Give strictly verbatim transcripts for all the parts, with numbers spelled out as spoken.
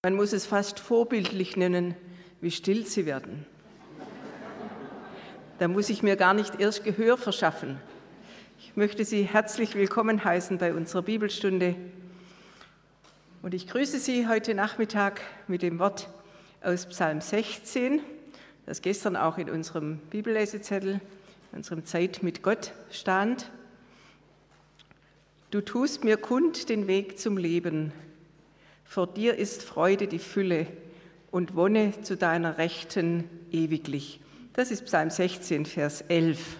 Man muss es fast vorbildlich nennen, wie still sie werden. Da muss ich mir gar nicht erst Gehör verschaffen. Ich möchte Sie herzlich willkommen heißen bei unserer Bibelstunde. Und ich grüße Sie heute Nachmittag mit dem Wort aus Psalm sechzehn, das gestern auch in unserem Bibellesezettel, in unserem Zeit mit Gott stand. Du tust mir kund den Weg zum Leben. Vor dir ist Freude die Fülle und Wonne zu deiner Rechten ewiglich. Das ist Psalm sechzehn, Vers elf.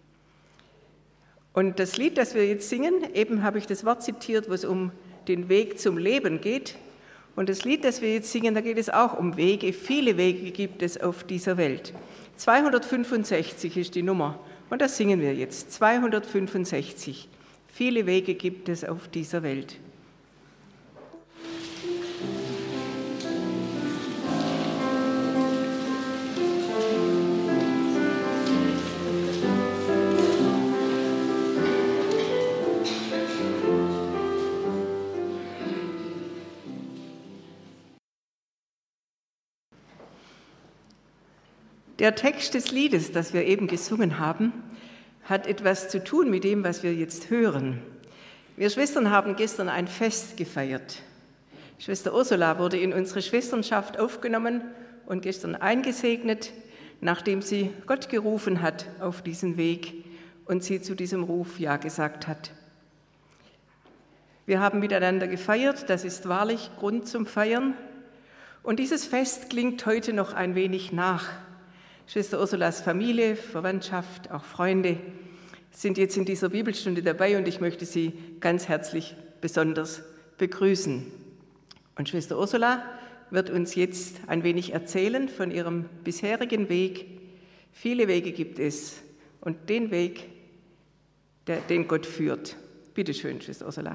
Und das Lied, das wir jetzt singen, eben habe ich das Wort zitiert, wo es um den Weg zum Leben geht. Und das Lied, das wir jetzt singen, da geht es auch um Wege. Viele Wege gibt es auf dieser Welt. zweihundertfünfundsechzig ist die Nummer und das singen wir jetzt. zweihundertfünfundsechzig. Viele Wege gibt es auf dieser Welt. Der Text des Liedes, das wir eben gesungen haben, hat etwas zu tun mit dem, was wir jetzt hören. Wir Schwestern haben gestern ein Fest gefeiert. Schwester Ursula wurde in unsere Schwesternschaft aufgenommen und gestern eingesegnet, nachdem sie Gott gerufen hat auf diesen Weg und sie zu diesem Ruf Ja gesagt hat. Wir haben miteinander gefeiert, das ist wahrlich Grund zum Feiern. Und dieses Fest klingt heute noch ein wenig nach. Schwester Ursulas Familie, Verwandtschaft, auch Freunde sind jetzt in dieser Bibelstunde dabei und ich möchte Sie ganz herzlich besonders begrüßen. Und Schwester Ursula wird uns jetzt ein wenig erzählen von ihrem bisherigen Weg. Viele Wege gibt es und den Weg, der, den Gott führt. Bitte schön, Schwester Ursula.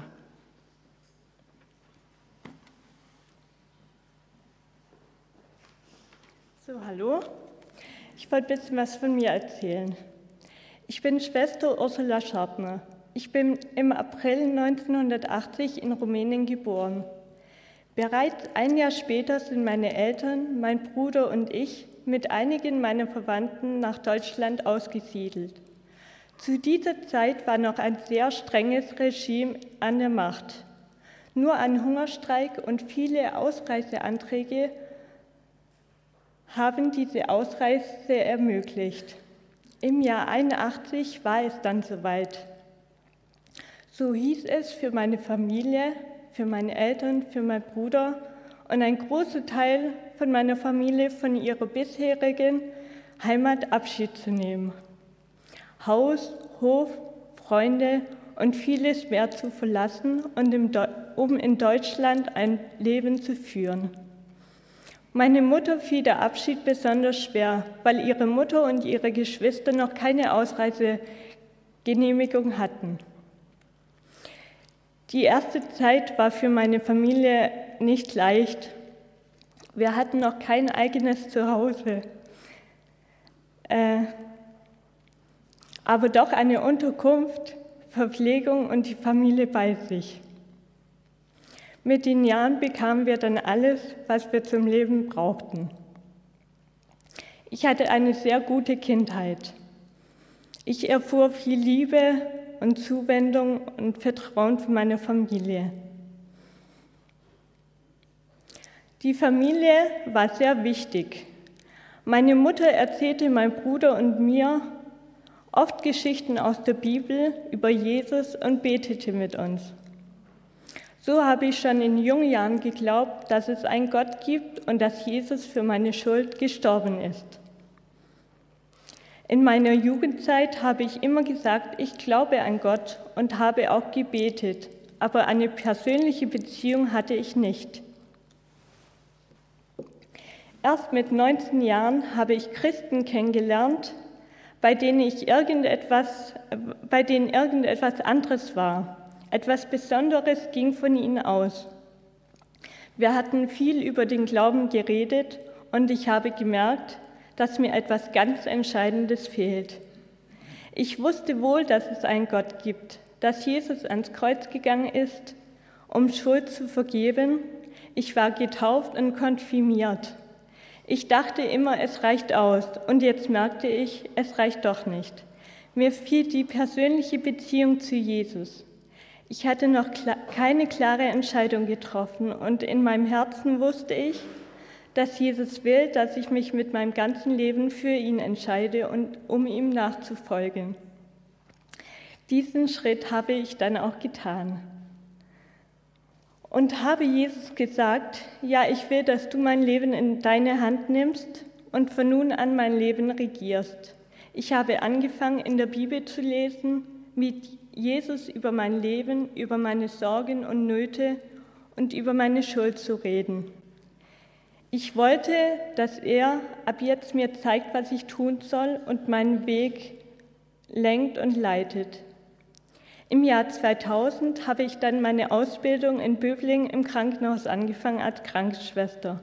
So, hallo. Ich wollte ein bisschen was von mir erzählen. Ich bin Schwester Ursula Schartner. Ich bin im April neunzehnhundertachtzig in Rumänien geboren. Bereits ein Jahr später sind meine Eltern, mein Bruder und ich mit einigen meiner Verwandten nach Deutschland ausgesiedelt. Zu dieser Zeit war noch ein sehr strenges Regime an der Macht. Nur ein Hungerstreik und viele Ausreiseanträge haben diese Ausreise ermöglicht. Im Jahr einundachtzig war es dann soweit. So hieß es für meine Familie, für meine Eltern, für meinen Bruder und ein großer Teil von meiner Familie von ihrer bisherigen Heimat Abschied zu nehmen. Haus, Hof, Freunde und vieles mehr zu verlassen und um in Deutschland ein Leben zu führen. Meine Mutter fiel der Abschied besonders schwer, weil ihre Mutter und ihre Geschwister noch keine Ausreisegenehmigung hatten. Die erste Zeit war für meine Familie nicht leicht. Wir hatten noch kein eigenes Zuhause, äh, aber doch eine Unterkunft, Verpflegung und die Familie bei sich. Mit den Jahren bekamen wir dann alles, was wir zum Leben brauchten. Ich hatte eine sehr gute Kindheit. Ich erfuhr viel Liebe und Zuwendung und Vertrauen von meiner Familie. Die Familie war sehr wichtig. Meine Mutter erzählte meinem Bruder und mir oft Geschichten aus der Bibel über Jesus und betete mit uns. So habe ich schon in jungen Jahren geglaubt, dass es einen Gott gibt und dass Jesus für meine Schuld gestorben ist. In meiner Jugendzeit habe ich immer gesagt, ich glaube an Gott und habe auch gebetet, aber eine persönliche Beziehung hatte ich nicht. Erst mit neunzehn Jahren habe ich Christen kennengelernt, bei denen ich irgendetwas, bei denen irgendetwas anderes war. Etwas Besonderes ging von ihnen aus. Wir hatten viel über den Glauben geredet und ich habe gemerkt, dass mir etwas ganz Entscheidendes fehlt. Ich wusste wohl, dass es einen Gott gibt, dass Jesus ans Kreuz gegangen ist, um Schuld zu vergeben. ich war getauft und konfirmiert. Ich dachte immer, es reicht aus, und jetzt merkte ich, es reicht doch nicht. Mir fiel die persönliche Beziehung zu Jesus. Ich hatte noch keine klare Entscheidung getroffen, und in meinem Herzen wusste ich, dass Jesus will, dass ich mich mit meinem ganzen Leben für ihn entscheide, und um ihm nachzufolgen. Diesen Schritt habe ich dann auch getan. Und habe Jesus gesagt, ja, ich will, dass du mein Leben in deine Hand nimmst und von nun an mein Leben regierst. Ich habe angefangen, in der Bibel zu lesen, mit Jesus über mein Leben, über meine Sorgen und Nöte und über meine Schuld zu reden. Ich wollte, dass er ab jetzt mir zeigt, was ich tun soll und meinen Weg lenkt und leitet. Im Jahr zweitausend habe ich dann meine Ausbildung in Böblingen im Krankenhaus angefangen als Krankenschwester.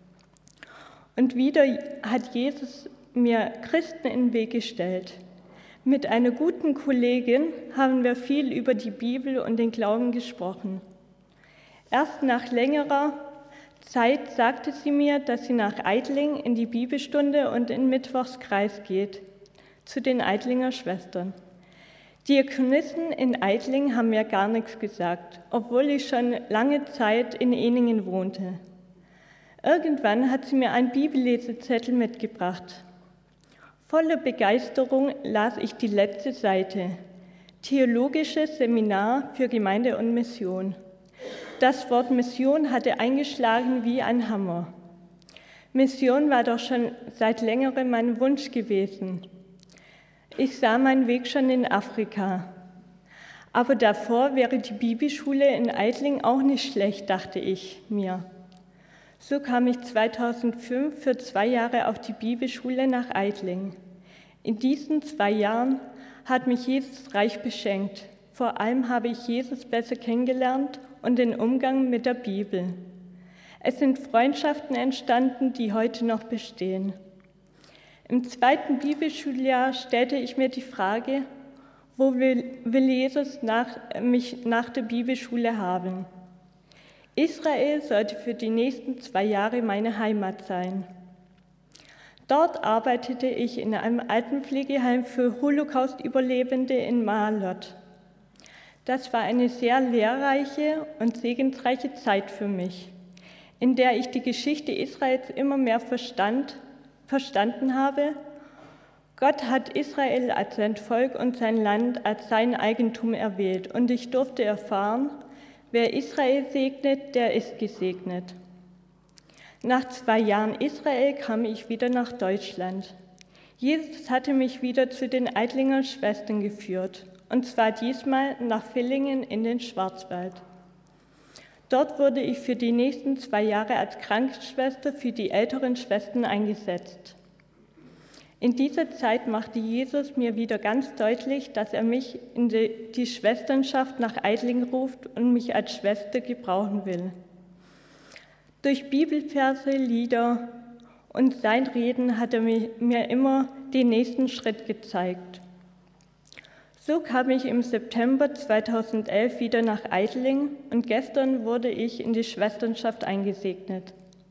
Und wieder hat Jesus mir Christen in den Weg gestellt. Mit einer guten Kollegin haben wir viel über die Bibel und den Glauben gesprochen. Erst nach längerer Zeit sagte sie mir, dass sie nach Eitling in die Bibelstunde und in Mittwochskreis geht, zu den Eitlinger Schwestern. Diakonissen in Eitling haben mir gar nichts gesagt, obwohl ich schon lange Zeit in Ehningen wohnte. Irgendwann hat sie mir einen Bibellesezettel mitgebracht. Voller Begeisterung las ich die letzte Seite. Theologisches Seminar für Gemeinde und Mission. Das Wort Mission hatte eingeschlagen wie ein Hammer. Mission war doch schon seit längerem mein Wunsch gewesen. Ich sah meinen Weg schon in Afrika. Aber davor wäre die Bibelschule in Eitling auch nicht schlecht, dachte ich mir. So kam ich zweitausendfünf für zwei Jahre auf die Bibelschule nach Eitling. In diesen zwei Jahren hat mich Jesus reich beschenkt. Vor allem habe ich Jesus besser kennengelernt und den Umgang mit der Bibel. Es sind Freundschaften entstanden, die heute noch bestehen. Im zweiten Bibelschuljahr stellte ich mir die Frage, wo will, will Jesus nach, mich nach der Bibelschule haben? Israel sollte für die nächsten zwei Jahre meine Heimat sein. Dort arbeitete ich in einem Altenpflegeheim für Holocaust-Überlebende in Maalot. Das war eine sehr lehrreiche und segensreiche Zeit für mich, in der ich die Geschichte Israels immer mehr verstand, verstanden habe. Gott hat Israel als sein Volk und sein Land als sein Eigentum erwählt, und ich durfte erfahren, wer Israel segnet, der ist gesegnet. Nach zwei Jahren Israel kam ich wieder nach Deutschland. Jesus hatte mich wieder zu den Eitlinger Schwestern geführt, und zwar diesmal nach Villingen in den Schwarzwald. Dort wurde ich für die nächsten zwei Jahre als Krankenschwester für die älteren Schwestern eingesetzt. In dieser Zeit machte Jesus mir wieder ganz deutlich, dass er mich in die Schwesternschaft nach Eitling ruft und mich als Schwester gebrauchen will. Durch Bibelverse, Lieder und sein Reden hat er mir immer den nächsten Schritt gezeigt. So kam ich im September zweitausendelf wieder nach Eitling und gestern wurde ich in die Schwesternschaft eingesegnet.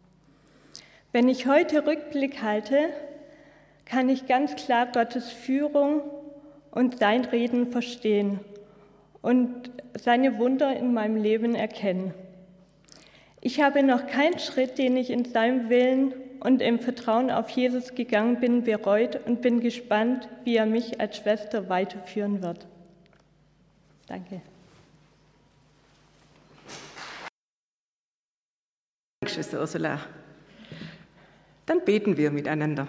Wenn ich heute Rückblick halte, kann ich ganz klar Gottes Führung und sein Reden verstehen und seine Wunder in meinem Leben erkennen. Ich habe noch keinen Schritt, den ich in seinem Willen und im Vertrauen auf Jesus gegangen bin, bereut und bin gespannt, wie er mich als Schwester weiterführen wird. Danke. Danke, Schwester Ursula. Dann beten wir miteinander.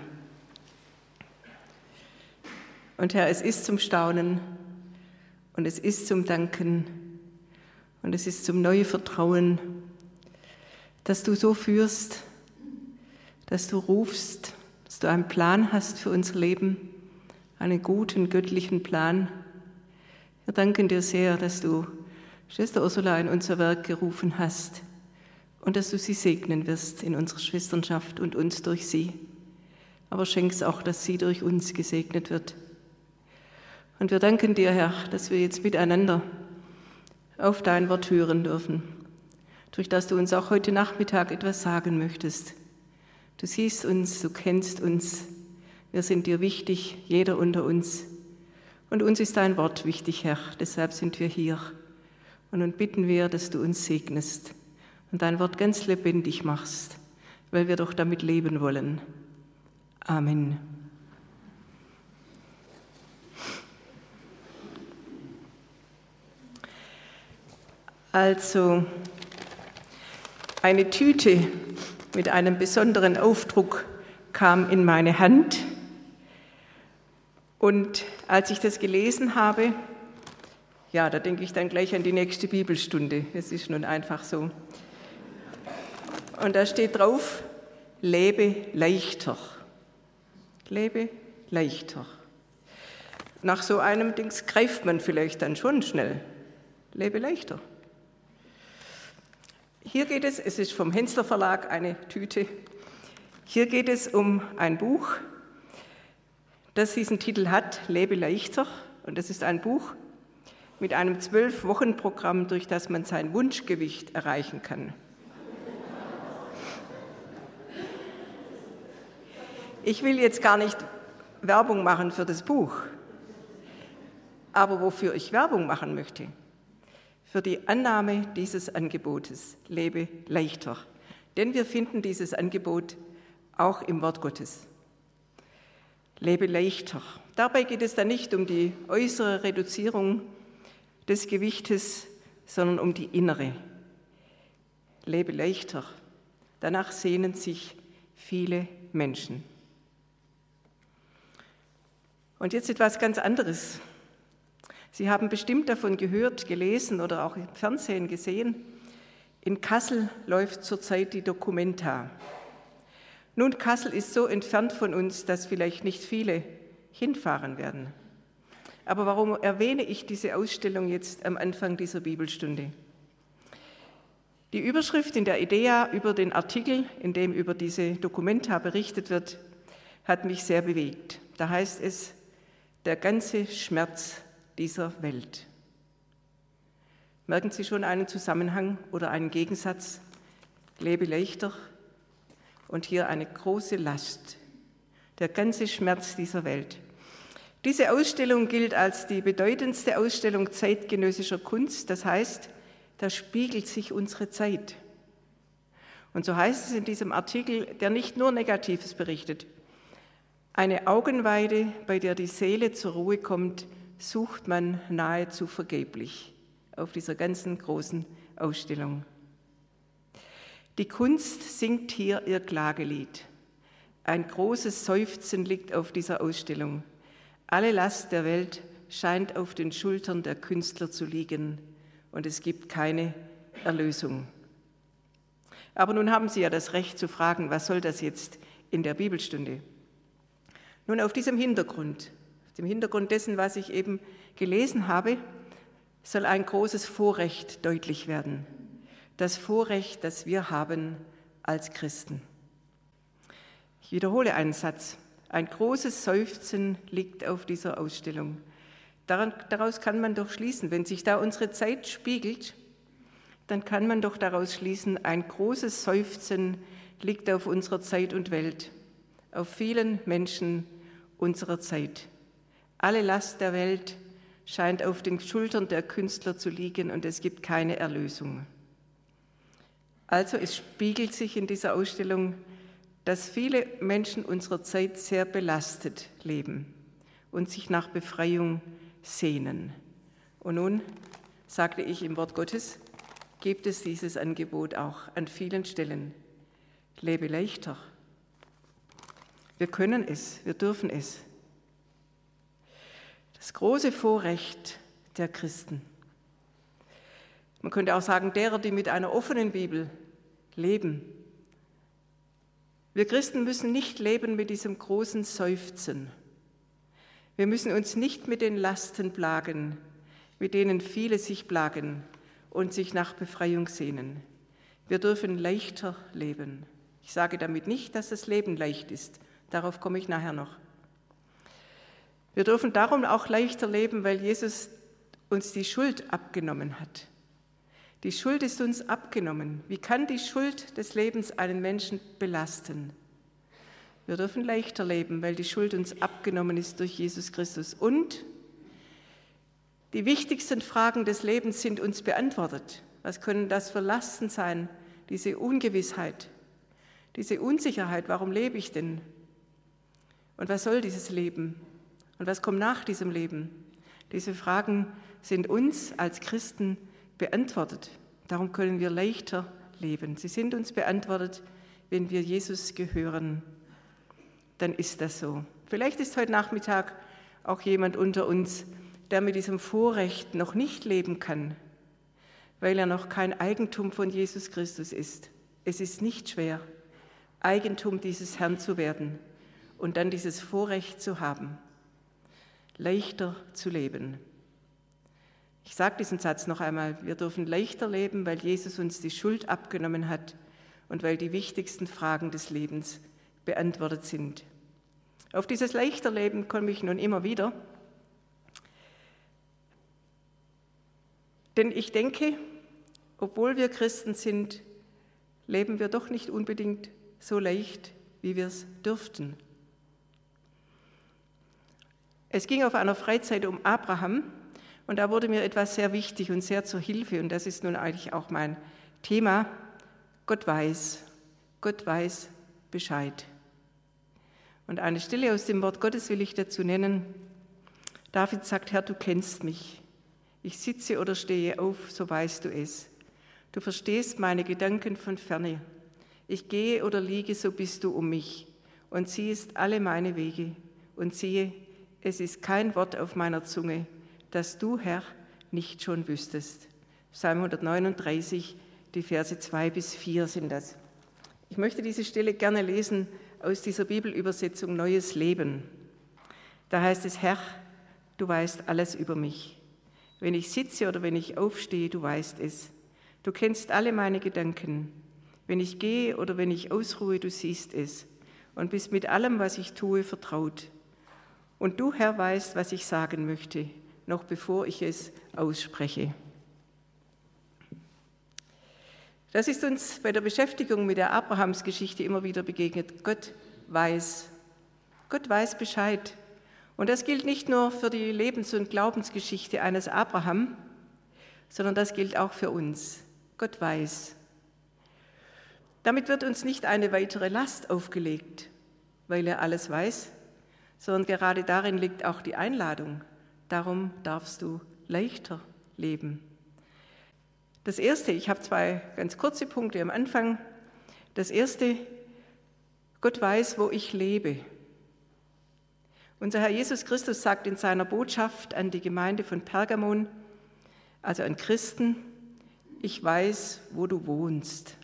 Und Herr, es ist zum Staunen und es ist zum Danken und es ist zum neuen Vertrauen, dass du so führst, dass du rufst, dass du einen Plan hast für unser Leben, einen guten, göttlichen Plan. Wir danken dir sehr, dass du Schwester Ursula in unser Werk gerufen hast und dass du sie segnen wirst in unserer Schwesternschaft und uns durch sie. Aber schenkst auch, dass sie durch uns gesegnet wird. Und wir danken dir, Herr, dass wir jetzt miteinander auf dein Wort hören dürfen. durch das du uns auch heute Nachmittag etwas sagen möchtest. Du siehst uns, du kennst uns, wir sind dir wichtig, jeder unter uns. Und uns ist dein Wort wichtig, Herr, deshalb sind wir hier. Und nun bitten wir, dass du uns segnest und dein Wort ganz lebendig machst, weil wir doch damit leben wollen. Amen. Also eine Tüte mit einem besonderen Aufdruck kam in meine Hand. Und als ich das gelesen habe, ja, da denke ich dann gleich an die nächste Bibelstunde. Es ist nun einfach so. Und da steht drauf, lebe leichter. Lebe leichter. Nach so einem Dings greift man vielleicht dann schon schnell. Lebe leichter. Hier geht es, es ist vom Hensler Verlag eine Tüte, hier geht es um ein Buch, das diesen Titel hat, Lebe leichter. Und das ist ein Buch mit einem Zwölf-Wochen-Programm, durch das man sein Wunschgewicht erreichen kann. Ich will jetzt gar nicht Werbung machen für das Buch, aber wofür ich Werbung machen möchte, für die Annahme dieses Angebotes, lebe leichter. Denn wir finden dieses Angebot auch im Wort Gottes. Lebe leichter. Dabei geht es dann nicht um die äußere Reduzierung des Gewichtes, sondern um die innere. Lebe leichter. Danach sehnen sich viele Menschen. Und jetzt etwas ganz anderes. Sie haben bestimmt davon gehört, gelesen oder auch im Fernsehen gesehen. In Kassel läuft zurzeit die Documenta. Nun, Kassel ist so entfernt von uns, dass vielleicht nicht viele hinfahren werden. Aber warum erwähne ich diese Ausstellung jetzt am Anfang dieser Bibelstunde? Die Überschrift in der IDEA über den Artikel, in dem über diese Documenta berichtet wird, hat mich sehr bewegt. Da heißt es, der ganze Schmerz dieser Welt. Merken Sie schon einen Zusammenhang oder einen Gegensatz? Lebe leichter und hier eine große Last. Der ganze Schmerz dieser Welt. Diese Ausstellung gilt als die bedeutendste Ausstellung zeitgenössischer Kunst. Das heißt, da spiegelt sich unsere Zeit. Und so heißt es in diesem Artikel, der nicht nur Negatives berichtet. Eine Augenweide, bei der die Seele zur Ruhe kommt, sucht man nahezu vergeblich auf dieser ganzen großen Ausstellung. Die Kunst singt hier ihr Klagelied. Ein großes Seufzen liegt auf dieser Ausstellung. Alle Last der Welt scheint auf den Schultern der Künstler zu liegen und es gibt keine Erlösung. Aber nun haben Sie ja das Recht zu fragen, was soll das jetzt in der Bibelstunde? Nun, auf diesem Hintergrund, auf dem Hintergrund dessen, was ich eben gelesen habe, soll ein großes Vorrecht deutlich werden. Das Vorrecht, das wir haben als Christen. Ich wiederhole einen Satz. Ein großes Seufzen liegt auf dieser Ausstellung. Daran, daraus kann man doch schließen, wenn sich da unsere Zeit spiegelt, dann kann man doch daraus schließen, ein großes Seufzen liegt auf unserer Zeit und Welt, auf vielen Menschen unserer Zeit. Alle Last der Welt scheint auf den Schultern der Künstler zu liegen und es gibt keine Erlösung. Also es spiegelt sich in dieser Ausstellung, dass viele Menschen unserer Zeit sehr belastet leben und sich nach Befreiung sehnen. Und nun, sagte ich im Wort Gottes, gibt es dieses Angebot auch an vielen Stellen. Lebe leichter. Wir können es, wir dürfen es. Das große Vorrecht der Christen. Man könnte auch sagen, derer, die mit einer offenen Bibel leben. Wir Christen müssen nicht leben mit diesem großen Seufzen. Wir müssen uns nicht mit den Lasten plagen, mit denen viele sich plagen und sich nach Befreiung sehnen. Wir dürfen leichter leben. Ich sage damit nicht, dass das Leben leicht ist. Darauf komme ich nachher noch. Wir dürfen darum auch leichter leben, weil Jesus uns die Schuld abgenommen hat. Die Schuld ist uns abgenommen. Wie kann die Schuld des Lebens einen Menschen belasten? Wir dürfen leichter leben, weil die Schuld uns abgenommen ist durch Jesus Christus. Und die wichtigsten Fragen des Lebens sind uns beantwortet. Was können das für Lasten sein? Diese Ungewissheit, diese Unsicherheit, warum lebe ich denn? Und was soll dieses Leben? Und was kommt nach diesem Leben? Diese Fragen sind uns als Christen beantwortet. Darum können wir leichter leben. Sie sind uns beantwortet, wenn wir Jesus gehören. Dann ist das so. Vielleicht ist heute Nachmittag auch jemand unter uns, der mit diesem Vorrecht noch nicht leben kann, weil er noch kein Eigentum von Jesus Christus ist. Es ist nicht schwer, Eigentum dieses Herrn zu werden und dann dieses Vorrecht zu haben, leichter zu leben. Ich sage diesen Satz noch einmal, wir dürfen leichter leben, weil Jesus uns die Schuld abgenommen hat und weil die wichtigsten Fragen des Lebens beantwortet sind. Auf dieses leichter Leben komme ich nun immer wieder, denn ich denke, obwohl wir Christen sind, leben wir doch nicht unbedingt so leicht, wie wir es dürften. Es ging auf einer Freizeit um Abraham und da wurde mir etwas sehr wichtig und sehr zur Hilfe und das ist nun eigentlich auch mein Thema. Gott weiß, Gott weiß Bescheid. Und eine Stelle aus dem Wort Gottes will ich dazu nennen. David sagt, Herr, du kennst mich. Ich sitze oder stehe auf, so weißt du es. Du verstehst meine Gedanken von ferne. Ich gehe oder liege, so bist du um mich und siehst alle meine Wege. Und siehe, es ist kein Wort auf meiner Zunge, das du, Herr, nicht schon wüsstest. Psalm hundertneununddreißig, die Verse zwei bis vier sind das. Ich möchte diese Stelle gerne lesen aus dieser Bibelübersetzung Neues Leben. Da heißt es, Herr, du weißt alles über mich. Wenn ich sitze oder wenn ich aufstehe, du weißt es. Du kennst alle meine Gedanken. Wenn ich gehe oder wenn ich ausruhe, du siehst es und bist mit allem, was ich tue, vertraut. Und du, Herr, weißt, was ich sagen möchte, noch bevor ich es ausspreche. Das ist uns bei der Beschäftigung mit der Abrahamsgeschichte immer wieder begegnet. Gott weiß. Gott weiß Bescheid. Und das gilt nicht nur für die Lebens- und Glaubensgeschichte eines Abraham, sondern das gilt auch für uns. Gott weiß. Damit wird uns nicht eine weitere Last aufgelegt, weil er alles weiß, sondern gerade darin liegt auch die Einladung. Darum darfst du leichter leben. Das Erste, ich habe zwei ganz kurze Punkte am Anfang. Das Erste, Gott weiß, wo ich lebe. Unser Herr Jesus Christus sagt in seiner Botschaft an die Gemeinde von Pergamon, also an Christen, ich weiß, wo du wohnst.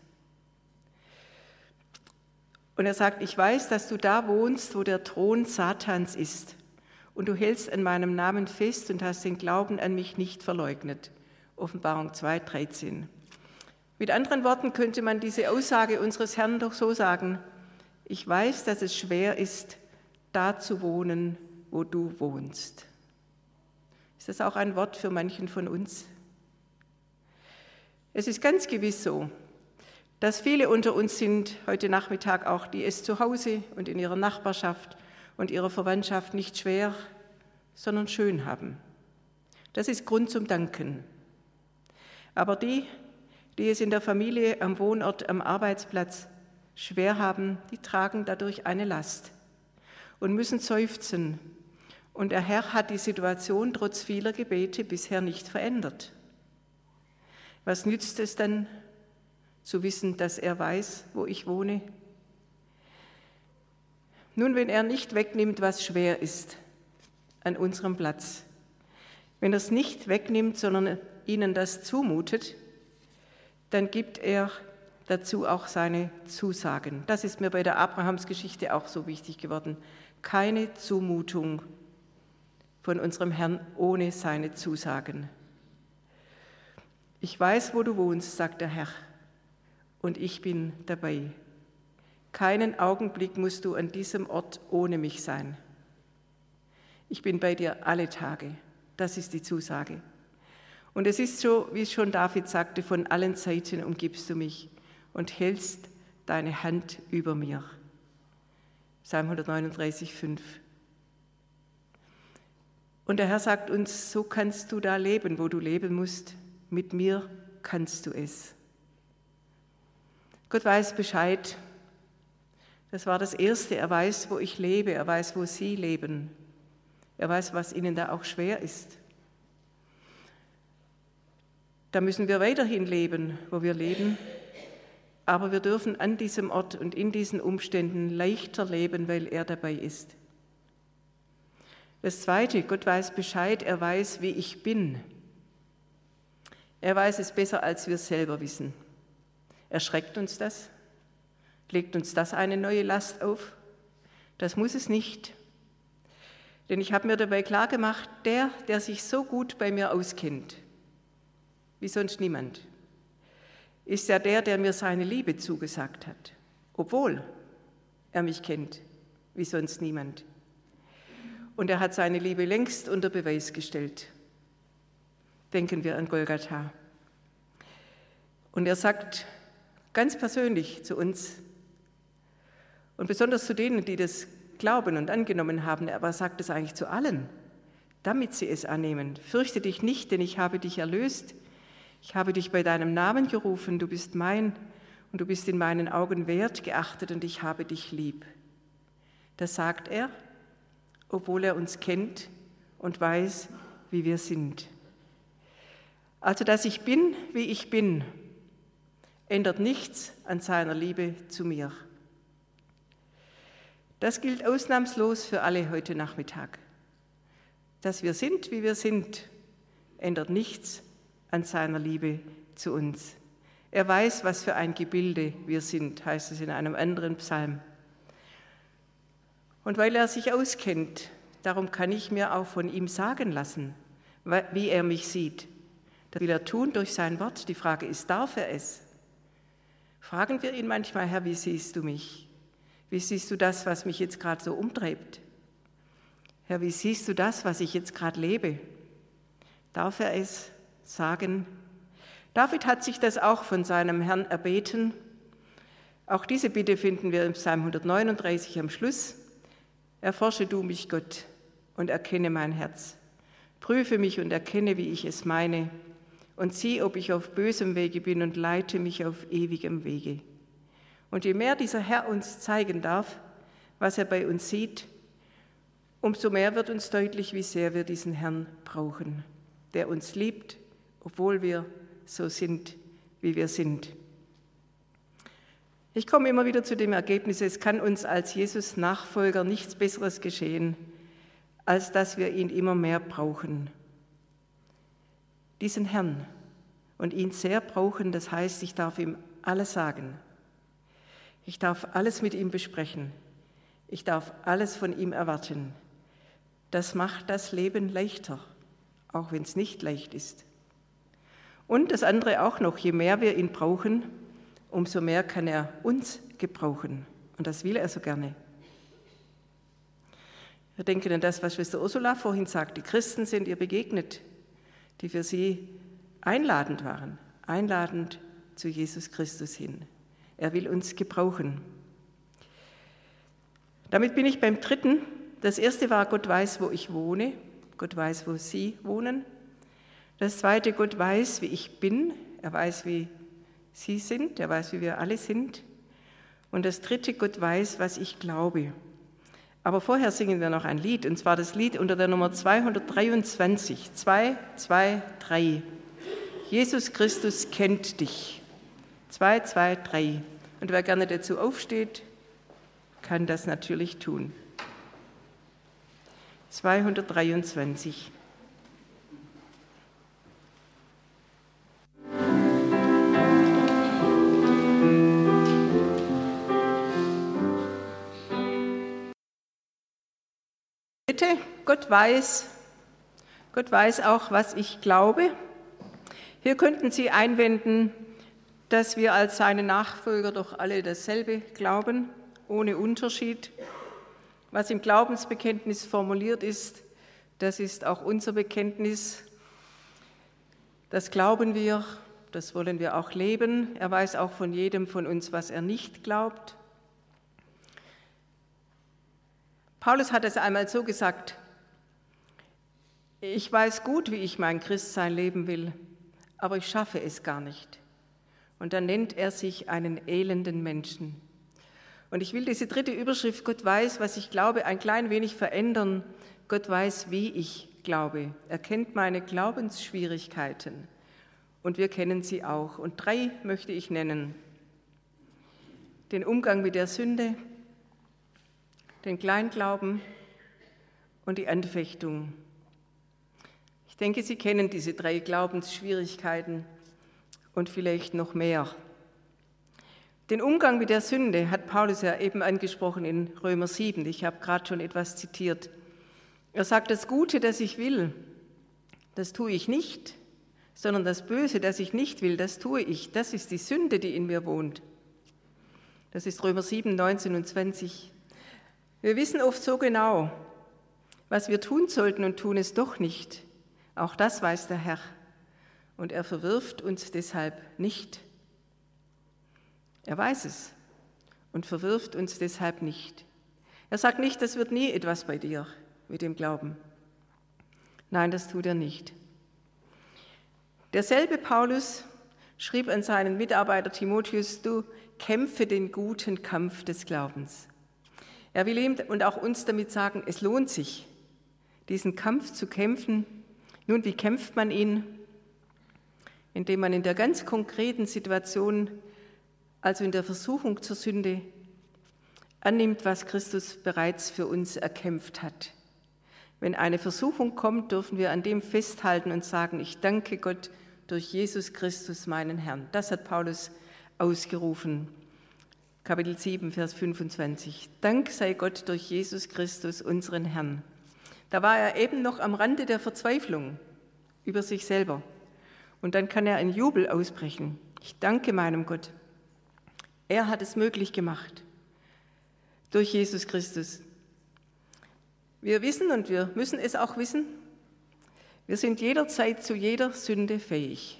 Und er sagt, ich weiß, dass du da wohnst, wo der Thron Satans ist. Und du hältst an meinem Namen fest und hast den Glauben an mich nicht verleugnet. Offenbarung zwei, dreizehn. Mit anderen Worten könnte man diese Aussage unseres Herrn doch so sagen, ich weiß, dass es schwer ist, da zu wohnen, wo du wohnst. Ist das auch ein Wort für manchen von uns? Es ist ganz gewiss so, dass viele unter uns sind, heute Nachmittag auch, die es zu Hause und in ihrer Nachbarschaft und ihrer Verwandtschaft nicht schwer, sondern schön haben. Das ist Grund zum Danken. Aber die, die es in der Familie, am Wohnort, am Arbeitsplatz schwer haben, die tragen dadurch eine Last und müssen seufzen. Und der Herr hat die Situation trotz vieler Gebete bisher nicht verändert. Was nützt es dann, zu wissen, dass er weiß, wo ich wohne? Nun, wenn er nicht wegnimmt, was schwer ist an unserem Platz, wenn er es nicht wegnimmt, sondern ihnen das zumutet, dann gibt er dazu auch seine Zusagen. Das ist mir bei der Abrahamsgeschichte auch so wichtig geworden. Keine Zumutung von unserem Herrn ohne seine Zusagen. Ich weiß, wo du wohnst, sagt der Herr, und ich bin dabei. Keinen Augenblick musst du an diesem Ort ohne mich sein. Ich bin bei dir alle Tage. Das ist die Zusage. Und es ist so, wie es schon David sagte, von allen Seiten umgibst du mich und hältst deine Hand über mir. Psalm hundertneununddreißig, fünf. Und der Herr sagt uns, so kannst du da leben, wo du leben musst. Mit mir kannst du es. Gott weiß Bescheid. Das war das Erste. Er weiß, wo ich lebe. Er weiß, wo Sie leben. Er weiß, was Ihnen da auch schwer ist. Da müssen wir weiterhin leben, wo wir leben. Aber wir dürfen an diesem Ort und in diesen Umständen leichter leben, weil er dabei ist. Das Zweite, Gott weiß Bescheid, er weiß, wie ich bin. Er weiß es besser, als wir selber wissen. Erschreckt uns das? Legt uns das eine neue Last auf? Das muss es nicht. Denn ich habe mir dabei klargemacht, der, der sich so gut bei mir auskennt, wie sonst niemand, ist ja der, der mir seine Liebe zugesagt hat, obwohl er mich kennt, wie sonst niemand. Und er hat seine Liebe längst unter Beweis gestellt. Denken wir an Golgatha. Und er sagt ganz persönlich zu uns, und besonders zu denen, die das glauben und angenommen haben, aber er sagt es eigentlich zu allen, damit sie es annehmen. Fürchte dich nicht, denn ich habe dich erlöst. Ich habe dich bei deinem Namen gerufen, du bist mein und du bist in meinen Augen wert geachtet und ich habe dich lieb. Das sagt er, obwohl er uns kennt und weiß, wie wir sind. Also, dass ich bin, wie ich bin, ändert nichts an seiner Liebe zu mir. Das gilt ausnahmslos für alle heute Nachmittag. Dass wir sind, wie wir sind, ändert nichts an seiner Liebe zu uns. Er weiß, was für ein Gebilde wir sind, heißt es in einem anderen Psalm. Und weil er sich auskennt, darum kann ich mir auch von ihm sagen lassen, wie er mich sieht. Das will er tun durch sein Wort. Die Frage ist, darf er es? Fragen wir ihn manchmal, Herr, wie siehst du mich? Wie siehst du das, was mich jetzt gerade so umtreibt? Herr, wie siehst du das, was ich jetzt gerade lebe? Darf er es sagen? David hat sich das auch von seinem Herrn erbeten. Auch diese Bitte finden wir im Psalm hundertneununddreißig am Schluss. Erforsche du mich, Gott, und erkenne mein Herz. Prüfe mich und erkenne, wie ich es meine, und sieh, ob ich auf bösem Wege bin und leite mich auf ewigem Wege. Und je mehr dieser Herr uns zeigen darf, was er bei uns sieht, umso mehr wird uns deutlich, wie sehr wir diesen Herrn brauchen, der uns liebt, obwohl wir so sind, wie wir sind. Ich komme immer wieder zu dem Ergebnis, es kann uns als Jesus-Nachfolger nichts Besseres geschehen, als dass wir ihn immer mehr brauchen. Diesen Herrn und ihn sehr brauchen, das heißt, ich darf ihm alles sagen. Ich darf alles mit ihm besprechen. Ich darf alles von ihm erwarten. Das macht das Leben leichter, auch wenn es nicht leicht ist. Und das andere auch noch, je mehr wir ihn brauchen, umso mehr kann er uns gebrauchen. Und das will er so gerne. Wir denken an das, was Schwester Ursula vorhin sagte. Die Christen sind ihr begegnet, die für sie einladend waren, einladend zu Jesus Christus hin. Er will uns gebrauchen. Damit bin ich beim dritten. Das erste war, Gott weiß, wo ich wohne. Gott weiß, wo Sie wohnen. Das zweite, Gott weiß, wie ich bin. Er weiß, wie Sie sind. Er weiß, wie wir alle sind. Und das dritte, Gott weiß, was ich glaube. Aber vorher singen wir noch ein Lied, und zwar das Lied unter der Nummer zweihundertdreiundzwanzig. zwei, zwei, drei. Jesus Christus kennt dich. zwei, zwei, drei. Und wer gerne dazu aufsteht, kann das natürlich tun. zweihundertdreiundzwanzig. Bitte, Gott weiß, Gott weiß auch, was ich glaube. Hier könnten Sie einwenden, dass wir als seine Nachfolger doch alle dasselbe glauben, ohne Unterschied. Was im Glaubensbekenntnis formuliert ist, das ist auch unser Bekenntnis. Das glauben wir, das wollen wir auch leben. Er weiß auch von jedem von uns, was er nicht glaubt. Paulus hat es einmal so gesagt: Ich weiß gut, wie ich mein Christsein leben will, aber ich schaffe es gar nicht. Und dann nennt er sich einen elenden Menschen. Und ich will diese dritte Überschrift, Gott weiß, was ich glaube, ein klein wenig verändern. Gott weiß, wie ich glaube. Er kennt meine Glaubensschwierigkeiten und wir kennen sie auch. Und drei möchte ich nennen: den Umgang mit der Sünde, den Kleinglauben und die Anfechtung. Ich denke, Sie kennen diese drei Glaubensschwierigkeiten und vielleicht noch mehr. Den Umgang mit der Sünde hat Paulus ja eben angesprochen in Römer sieben. Ich habe gerade schon etwas zitiert. Er sagt, das Gute, das ich will, das tue ich nicht, sondern das Böse, das ich nicht will, das tue ich. Das ist die Sünde, die in mir wohnt. Das ist Römer sieben, neunzehn und zwanzig. Wir wissen oft so genau, was wir tun sollten und tun es doch nicht. Auch das weiß der Herr. Und er verwirft uns deshalb nicht. Er weiß es und verwirft uns deshalb nicht. Er sagt nicht, das wird nie etwas bei dir mit dem Glauben. Nein, das tut er nicht. Derselbe Paulus schrieb an seinen Mitarbeiter Timotheus: Du kämpfe den guten Kampf des Glaubens. Er will ihm und auch uns damit sagen, es lohnt sich, diesen Kampf zu kämpfen. Nun, wie kämpft man ihn? Indem man in der ganz konkreten Situation, also in der Versuchung zur Sünde, annimmt, was Christus bereits für uns erkämpft hat. Wenn eine Versuchung kommt, dürfen wir an dem festhalten und sagen, ich danke Gott durch Jesus Christus, meinen Herrn. Das hat Paulus ausgerufen. Kapitel sieben, Vers fünfundzwanzig. Dank sei Gott durch Jesus Christus, unseren Herrn. Da war er eben noch am Rande der Verzweiflung über sich selber. Und dann kann er in Jubel ausbrechen. Ich danke meinem Gott. Er hat es möglich gemacht. Durch Jesus Christus. Wir wissen und wir müssen es auch wissen, wir sind jederzeit zu jeder Sünde fähig.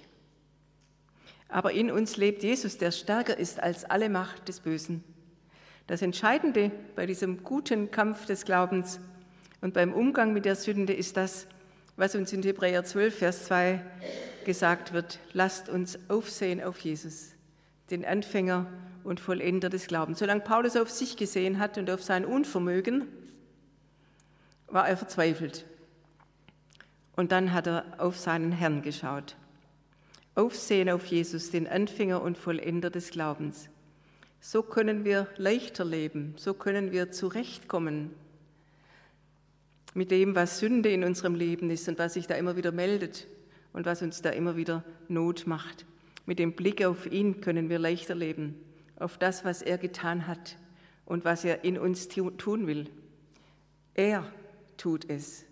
Aber in uns lebt Jesus, der stärker ist als alle Macht des Bösen. Das Entscheidende bei diesem guten Kampf des Glaubens und beim Umgang mit der Sünde ist das, was uns in Hebräer zwölf, Vers zwei gesagt wird: Lasst uns aufsehen auf Jesus, den Anfänger und Vollender des Glaubens. Solange Paulus auf sich gesehen hat und auf sein Unvermögen, war er verzweifelt. Und dann hat er auf seinen Herrn geschaut. Aufsehen auf Jesus, den Anfänger und Vollender des Glaubens. So können wir leichter leben, so können wir zurechtkommen mit dem, was Sünde in unserem Leben ist und was sich da immer wieder meldet und was uns da immer wieder Not macht. Mit dem Blick auf ihn können wir leichter leben, auf das, was er getan hat und was er in uns tun will. Er tut es.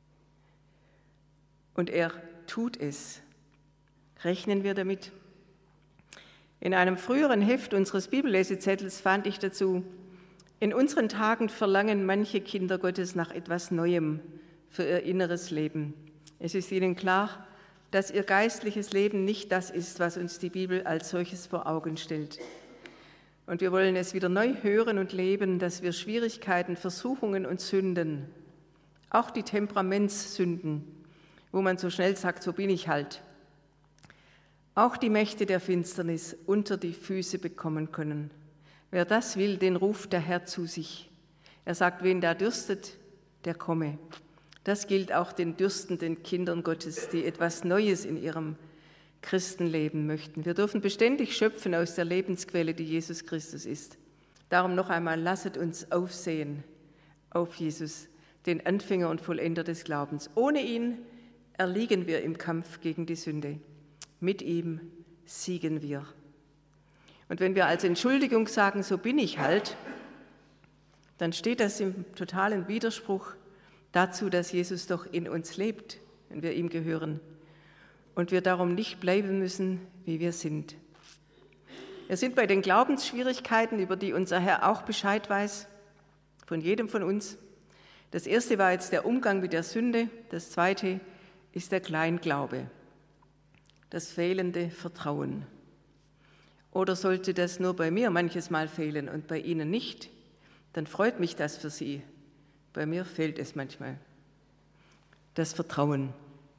Und er tut es. Rechnen wir damit? In einem früheren Heft unseres Bibellesezettels fand ich dazu: In unseren Tagen verlangen manche Kinder Gottes nach etwas Neuem für ihr inneres Leben. Es ist ihnen klar, dass ihr geistliches Leben nicht das ist, was uns die Bibel als solches vor Augen stellt. Und wir wollen es wieder neu hören und leben, dass wir Schwierigkeiten, Versuchungen und Sünden, auch die Temperamentssünden, wo man so schnell sagt, so bin ich halt, auch die Mächte der Finsternis unter die Füße bekommen können. Wer das will, den ruft der Herr zu sich. Er sagt, wen da dürstet, der komme. Das gilt auch den dürstenden Kindern Gottes, die etwas Neues in ihrem Christenleben möchten. Wir dürfen beständig schöpfen aus der Lebensquelle, die Jesus Christus ist. Darum noch einmal, lasset uns aufsehen auf Jesus, den Anfänger und Vollender des Glaubens. Ohne ihn erliegen wir im Kampf gegen die Sünde. Mit ihm siegen wir. Und wenn wir als Entschuldigung sagen, so bin ich halt, dann steht das im totalen Widerspruch dazu, dass Jesus doch in uns lebt, wenn wir ihm gehören und wir darum nicht bleiben müssen, wie wir sind. Wir sind bei den Glaubensschwierigkeiten, über die unser Herr auch Bescheid weiß, von jedem von uns. Das erste war jetzt der Umgang mit der Sünde, das zweite ist der Kleinglaube. das fehlende Vertrauen. Oder sollte das nur bei mir manches Mal fehlen und bei Ihnen nicht, dann freut mich das für Sie. Bei mir fehlt es manchmal. Das Vertrauen.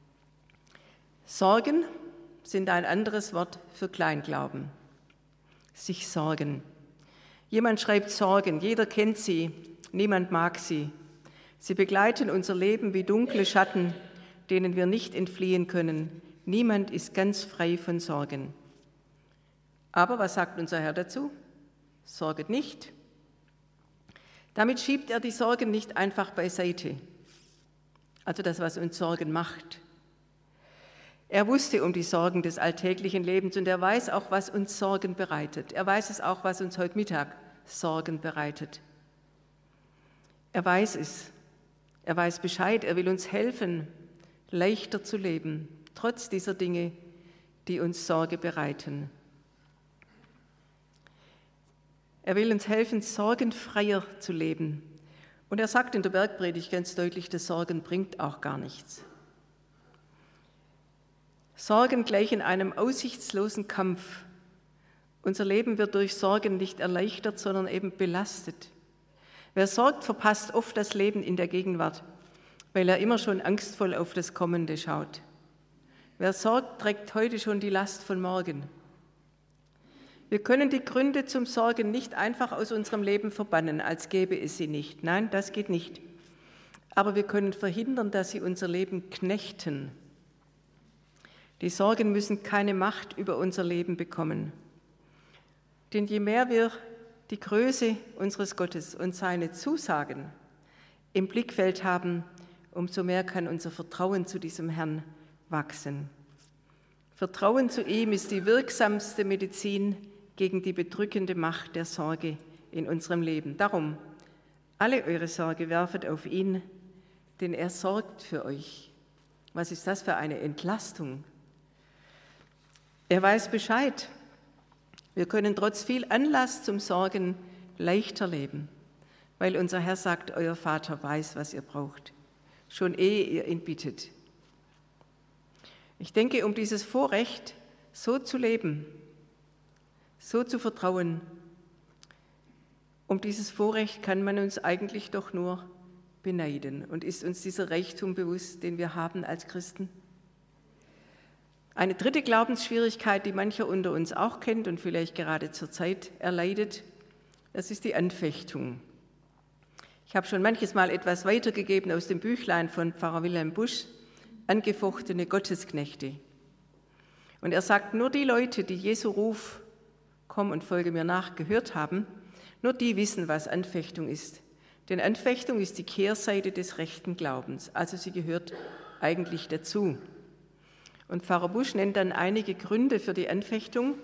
Sorgen sind ein anderes Wort für Kleinglauben. Sich sorgen. Jemand schreibt Sorgen, jeder kennt sie, niemand mag sie. Sie begleiten unser Leben wie dunkle Schatten, denen wir nicht entfliehen können. Niemand ist ganz frei von Sorgen. Aber was sagt unser Herr dazu? Sorget nicht. Damit schiebt er die Sorgen nicht einfach beiseite, also das, was uns Sorgen macht. Er wusste um die Sorgen des alltäglichen Lebens und er weiß auch, was uns Sorgen bereitet. Er weiß es auch, was uns heute Mittag Sorgen bereitet. Er weiß es. Er weiß Bescheid. Er will uns helfen, leichter zu leben, trotz dieser Dinge, die uns Sorge bereiten. Er will uns helfen, sorgenfreier zu leben. Und er sagt in der Bergpredigt ganz deutlich, das Sorgen bringt auch gar nichts. Sorgen gleichen einem aussichtslosen Kampf. Unser Leben wird durch Sorgen nicht erleichtert, sondern eben belastet. Wer sorgt, verpasst oft das Leben in der Gegenwart, weil er immer schon angstvoll auf das Kommende schaut. Wer sorgt, trägt heute schon die Last von morgen. Wir können die Gründe zum Sorgen nicht einfach aus unserem Leben verbannen, als gäbe es sie nicht. Nein, das geht nicht. Aber wir können verhindern, dass sie unser Leben knechten. Die Sorgen müssen keine Macht über unser Leben bekommen. Denn je mehr wir die Größe unseres Gottes und seine Zusagen im Blickfeld haben, umso mehr kann unser Vertrauen zu diesem Herrn wachsen. Vertrauen zu ihm ist die wirksamste Medizin gegen die bedrückende Macht der Sorge in unserem Leben. Darum, alle eure Sorge werfet auf ihn, denn er sorgt für euch. Was ist das für eine Entlastung? Er weiß Bescheid. Wir können trotz viel Anlass zum Sorgen leichter leben, weil unser Herr sagt, euer Vater weiß, was ihr braucht, schon ehe ihr ihn bittet. Ich denke, um dieses Vorrecht, so zu leben, so zu vertrauen, um dieses Vorrecht kann man uns eigentlich doch nur beneiden. Und ist uns dieser Reichtum bewusst, den wir haben als Christen? Eine dritte Glaubensschwierigkeit, die mancher unter uns auch kennt und vielleicht gerade zur Zeit erleidet, das ist die Anfechtung. Ich habe schon manches Mal etwas weitergegeben aus dem Büchlein von Pfarrer Wilhelm Busch, Angefochtene Gottesknechte. Und er sagt, nur die Leute, die Jesu Ruf, komm und folge mir nach, gehört haben, nur die wissen, was Anfechtung ist. Denn Anfechtung ist die Kehrseite des rechten Glaubens, also sie gehört eigentlich dazu. Und Pfarrer Busch nennt dann einige Gründe für die Anfechtung.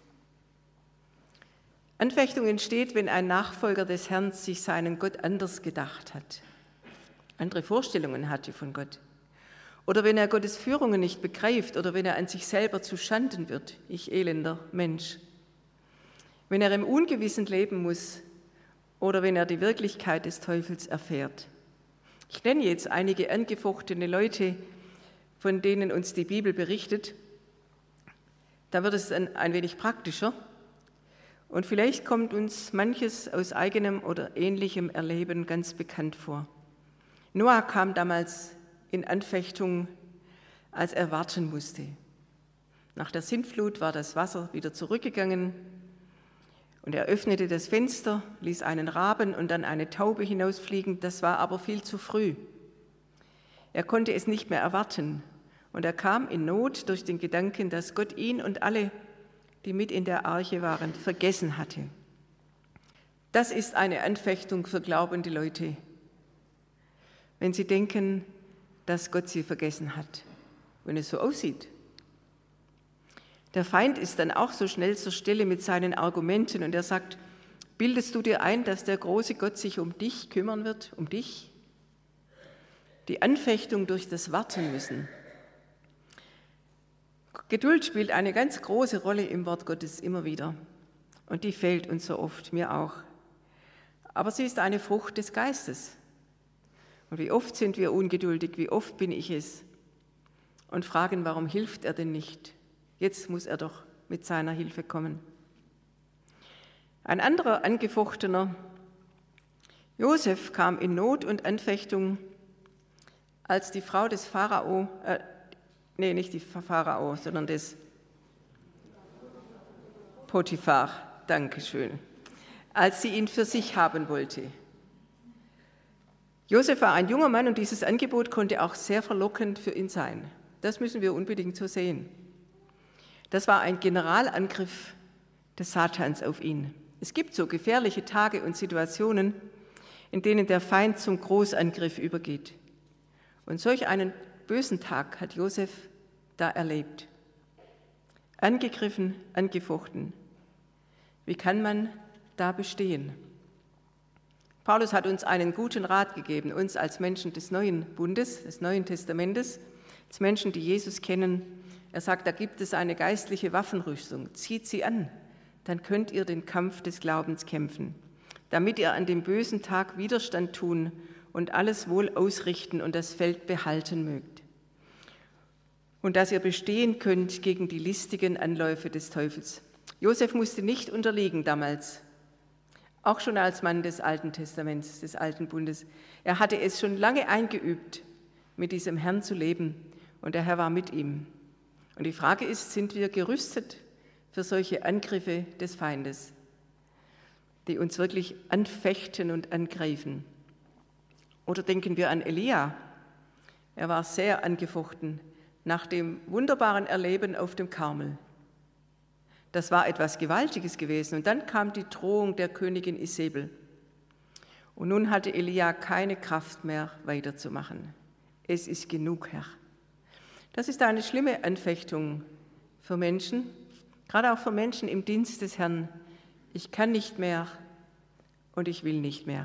Anfechtung entsteht, wenn ein Nachfolger des Herrn sich seinen Gott anders gedacht hat, andere Vorstellungen hatte von Gott. Oder wenn er Gottes Führungen nicht begreift oder wenn er an sich selber zu Schanden wird, ich elender Mensch. Wenn er im Ungewissen leben muss oder wenn er die Wirklichkeit des Teufels erfährt. Ich nenne jetzt einige angefochtene Leute, von denen uns die Bibel berichtet. Da wird es ein, ein wenig praktischer und vielleicht kommt uns manches aus eigenem oder ähnlichem Erleben ganz bekannt vor. Noah kam damals in Anfechtung, als er warten musste. Nach der Sintflut war das Wasser wieder zurückgegangen und er öffnete das Fenster, ließ einen Raben und dann eine Taube hinausfliegen. Das war aber viel zu früh. Er konnte es nicht mehr erwarten und er kam in Not durch den Gedanken, dass Gott ihn und alle, die mit in der Arche waren, vergessen hatte. Das ist eine Anfechtung für glaubende Leute, wenn sie denken, dass Gott sie vergessen hat, wenn es so aussieht. Der Feind ist dann auch so schnell zur Stelle mit seinen Argumenten und er sagt, bildest du dir ein, dass der große Gott sich um dich kümmern wird, um dich? Die Anfechtung durch das Warten müssen. Geduld spielt eine ganz große Rolle im Wort Gottes immer wieder und die fehlt uns so oft, mir auch. Aber sie ist eine Frucht des Geistes. Und wie oft sind wir ungeduldig, wie oft bin ich es und fragen, warum hilft er denn nicht? Jetzt muss er doch mit seiner Hilfe kommen. Ein anderer Angefochtener, Josef, kam in Not und Anfechtung, als die Frau des Pharao, äh, nee, nicht die Pharao, sondern des Potiphar, Dankeschön, als sie ihn für sich haben wollte. Josef war ein junger Mann und dieses Angebot konnte auch sehr verlockend für ihn sein. Das müssen wir unbedingt so sehen. Das war ein Generalangriff des Satans auf ihn. Es gibt so gefährliche Tage und Situationen, in denen der Feind zum Großangriff übergeht. Und solch einen bösen Tag hat Josef da erlebt. Angegriffen, angefochten. Wie kann man da bestehen? Paulus hat uns einen guten Rat gegeben, uns als Menschen des Neuen Bundes, des Neuen Testamentes, als Menschen, die Jesus kennen. Er sagt, da gibt es eine geistliche Waffenrüstung. Zieht sie an, dann könnt ihr den Kampf des Glaubens kämpfen, damit ihr an dem bösen Tag Widerstand tun und alles wohl ausrichten und das Feld behalten mögt. Und dass ihr bestehen könnt gegen die listigen Anläufe des Teufels. Josef musste nicht unterliegen damals, auch schon als Mann des Alten Testaments, des Alten Bundes. Er hatte es schon lange eingeübt, mit diesem Herrn zu leben, und der Herr war mit ihm. Und die Frage ist, sind wir gerüstet für solche Angriffe des Feindes, die uns wirklich anfechten und angreifen? Oder denken wir an Elia. Er war sehr angefochten nach dem wunderbaren Erleben auf dem Karmel. Das war etwas Gewaltiges gewesen. Und dann kam die Drohung der Königin Isabel. Und nun hatte Elia keine Kraft mehr, weiterzumachen. Es ist genug, Herr. Das ist eine schlimme Anfechtung für Menschen, gerade auch für Menschen im Dienst des Herrn. Ich kann nicht mehr und ich will nicht mehr.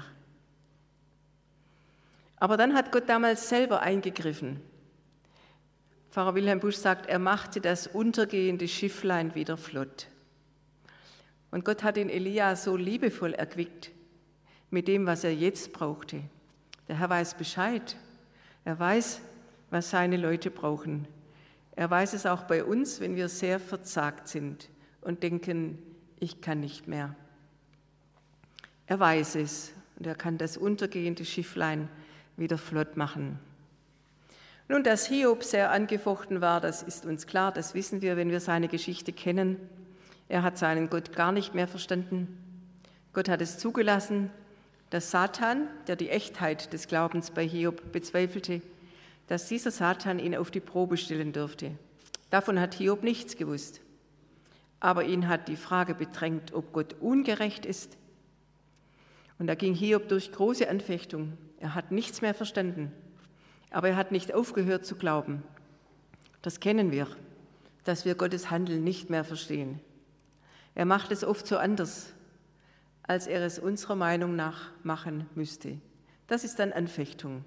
Aber dann hat Gott damals selber eingegriffen. Pfarrer Wilhelm Busch sagt, er machte das untergehende Schifflein wieder flott. Und Gott hat den Elia so liebevoll erquickt mit dem, was er jetzt brauchte. Der Herr weiß Bescheid. Er weiß, was seine Leute brauchen. Er weiß es auch bei uns, wenn wir sehr verzagt sind und denken, ich kann nicht mehr. Er weiß es und er kann das untergehende Schifflein wieder flott machen. Nun, dass Hiob sehr angefochten war, das ist uns klar, das wissen wir, wenn wir seine Geschichte kennen. Er hat seinen Gott gar nicht mehr verstanden. Gott hat es zugelassen, dass Satan, der die Echtheit des Glaubens bei Hiob bezweifelte, dass dieser Satan ihn auf die Probe stellen dürfte. Davon hat Hiob nichts gewusst. Aber ihn hat die Frage bedrängt, ob Gott ungerecht ist. Und da ging Hiob durch große Anfechtung. Er hat nichts mehr verstanden. Aber er hat nicht aufgehört zu glauben. Das kennen wir, dass wir Gottes Handeln nicht mehr verstehen. Er macht es oft so anders, als er es unserer Meinung nach machen müsste. Das ist dann Anfechtung.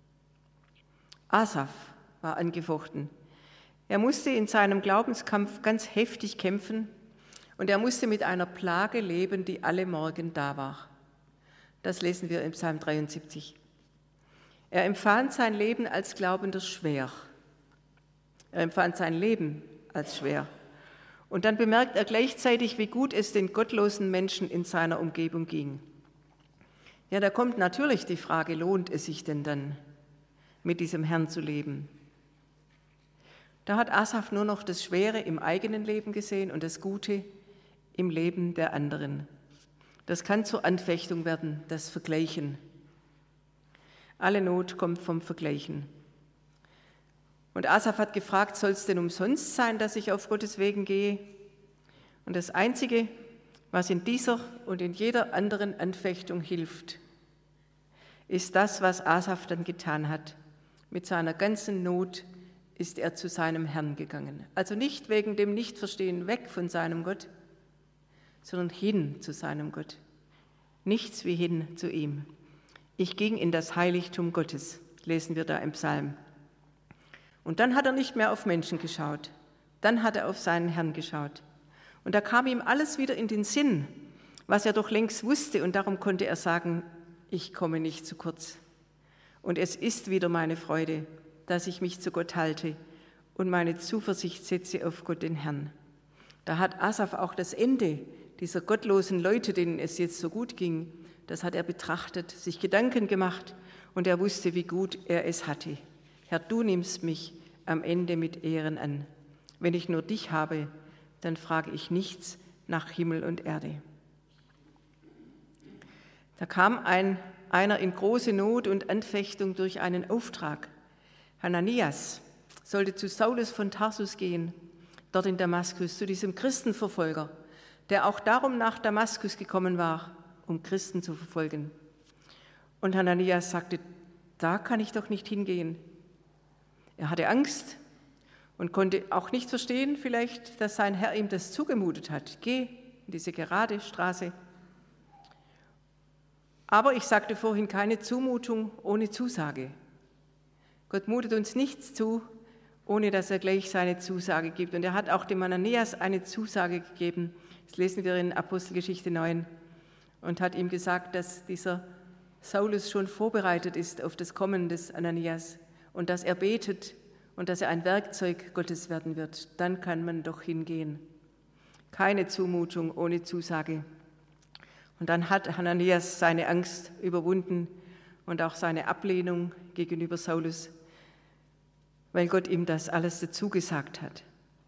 Asaf war angefochten. Er musste in seinem Glaubenskampf ganz heftig kämpfen und er musste mit einer Plage leben, die alle Morgen da war. Das lesen wir im Psalm dreiundsiebzig. Er empfand sein Leben als Glaubender schwer. Er empfand sein Leben als schwer. Und dann bemerkt er gleichzeitig, wie gut es den gottlosen Menschen in seiner Umgebung ging. Ja, da kommt natürlich die Frage, lohnt es sich denn dann, mit diesem Herrn zu leben? Da hat Asaf nur noch das Schwere im eigenen Leben gesehen und das Gute im Leben der anderen. Das kann zur Anfechtung werden, das Vergleichen. Alle Not kommt vom Vergleichen. Und Asaf hat gefragt, soll es denn umsonst sein, dass ich auf Gottes Wegen gehe? Und das Einzige, was in dieser und in jeder anderen Anfechtung hilft, ist das, was Asaf dann getan hat. Mit seiner ganzen Not ist er zu seinem Herrn gegangen. Also nicht wegen dem Nichtverstehen weg von seinem Gott, sondern hin zu seinem Gott. Nichts wie hin zu ihm. Ich ging in das Heiligtum Gottes, lesen wir da im Psalm. Und dann hat er nicht mehr auf Menschen geschaut, dann hat er auf seinen Herrn geschaut. Und da kam ihm alles wieder in den Sinn, was er doch längst wusste, und darum konnte er sagen, ich komme nicht zu kurz. Und es ist wieder meine Freude, dass ich mich zu Gott halte und meine Zuversicht setze auf Gott, den Herrn. Da hat Asaf auch das Ende dieser gottlosen Leute, denen es jetzt so gut ging, das hat er betrachtet, sich Gedanken gemacht und er wusste, wie gut er es hatte. Herr, du nimmst mich am Ende mit Ehren an. Wenn ich nur dich habe, dann frage ich nichts nach Himmel und Erde. Da kam ein, einer in große Not und Anfechtung durch einen Auftrag. Hananias sollte zu Saulus von Tarsus gehen, dort in Damaskus, zu diesem Christenverfolger, der auch darum nach Damaskus gekommen war, um Christen zu verfolgen. Und Hananias sagte, da kann ich doch nicht hingehen. Er hatte Angst und konnte auch nicht verstehen, vielleicht, dass sein Herr ihm das zugemutet hat. Geh in diese gerade Straße. Aber ich sagte vorhin, keine Zumutung ohne Zusage. Gott mutet uns nichts zu, ohne dass er gleich seine Zusage gibt. Und er hat auch dem Hananias eine Zusage gegeben. Das lesen wir in Apostelgeschichte neun. Und hat ihm gesagt, dass dieser Saulus schon vorbereitet ist auf das Kommen des Ananias und dass er betet und dass er ein Werkzeug Gottes werden wird. Dann kann man doch hingehen. Keine Zumutung ohne Zusage. Und dann hat Hananias seine Angst überwunden und auch seine Ablehnung gegenüber Saulus, weil Gott ihm das alles dazu gesagt hat.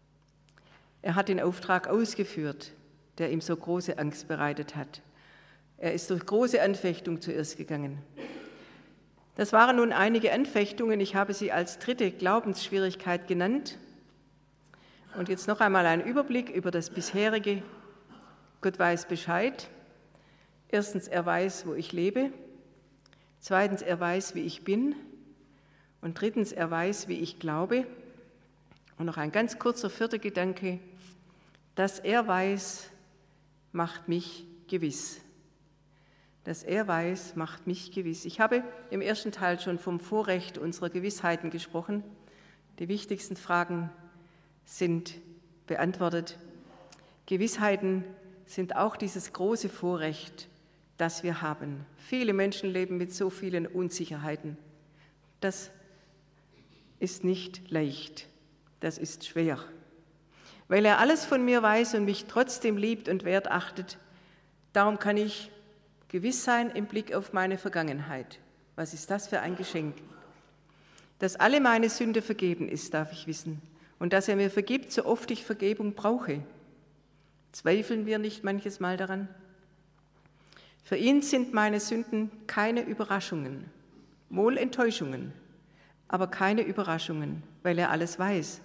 Er hat den Auftrag ausgeführt, der ihm so große Angst bereitet hat. Er ist durch große Anfechtung zuerst gegangen. Das waren nun einige Anfechtungen, ich habe sie als dritte Glaubensschwierigkeit genannt. Und jetzt noch einmal ein Überblick über das bisherige. Gott weiß Bescheid. Erstens, er weiß, wo ich lebe. Zweitens, er weiß, wie ich bin. Und drittens, er weiß, wie ich glaube. Und noch ein ganz kurzer vierter Gedanke. Dass er weiß, macht mich gewiss. Dass er weiß, macht mich gewiss. Ich habe im ersten Teil schon vom Vorrecht unserer Gewissheiten gesprochen. Die wichtigsten Fragen sind beantwortet. Gewissheiten sind auch dieses große Vorrecht, das wir haben. Viele Menschen leben mit so vielen Unsicherheiten. Das ist nicht leicht, das ist schwer. Weil er alles von mir weiß und mich trotzdem liebt und wert achtet, darum kann ich gewiss sein im Blick auf meine Vergangenheit. Was ist das für ein Geschenk? Dass alle meine Sünde vergeben ist, darf ich wissen. Und dass er mir vergibt, so oft ich Vergebung brauche. Zweifeln wir nicht manches Mal daran? Für ihn sind meine Sünden keine Überraschungen, wohl Enttäuschungen, aber keine Überraschungen, weil er alles weiß.